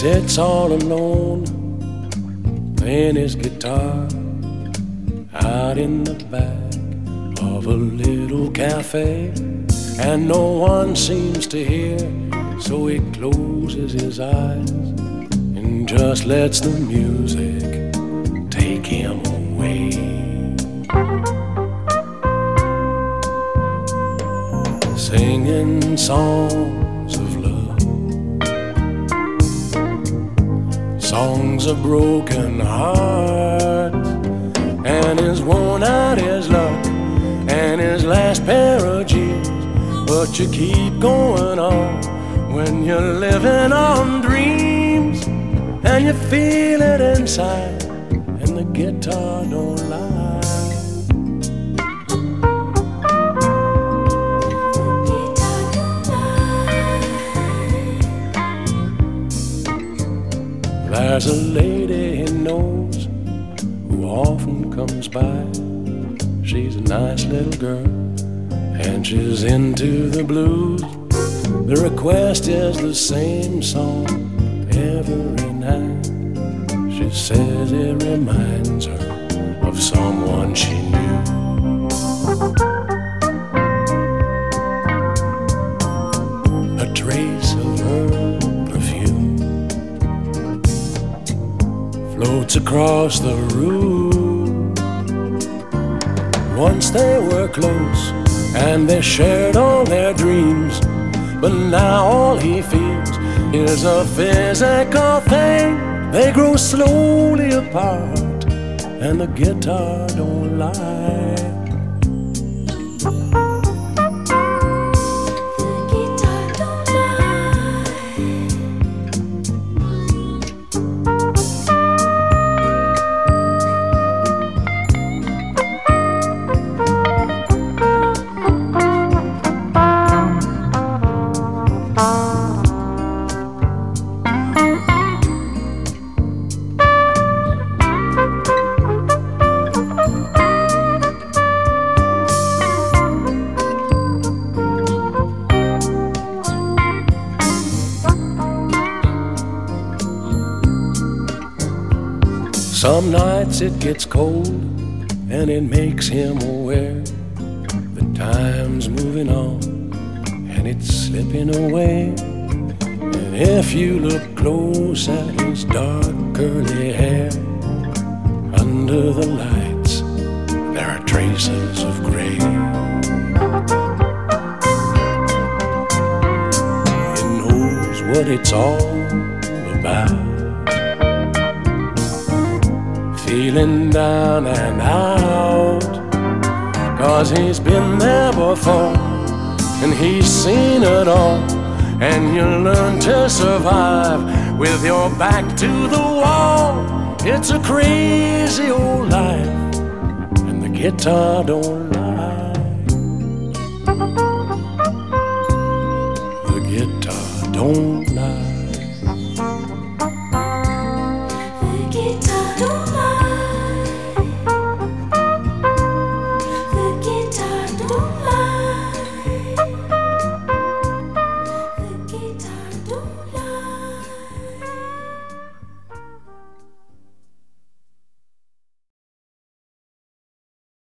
sits all alone, playing his guitar out in the back of a little cafe, and no one seems to hear, so he closes his eyes and just lets the music take him away. Singing songs of love, songs of broken hearts, and his worn out his luck and his last pair of jeans. But you keep going on when you're living on dreams, and you feel it inside, and the guitar don't lie. There's a lady he knows who often comes by. She's a nice little girl, and she's into the blues. The request is the same song every night. She says it reminds her of someone she knew. A trace of her perfume floats across the room. Once they were close and they shared all their dreams, but now all he feels is a physical thing. They grow slowly apart, and the guitar don't lie. Some nights it gets cold, and it makes him aware the time's moving on, and it's slipping away. And if you look close at his dark curly hair, under the lights there are traces of gray. He knows what it's all about, feeling down and out, 'cause he's been there before and he's seen it all. And you learn to survive with your back to the wall. It's a crazy old life, and the guitar don't lie. The guitar don't lie.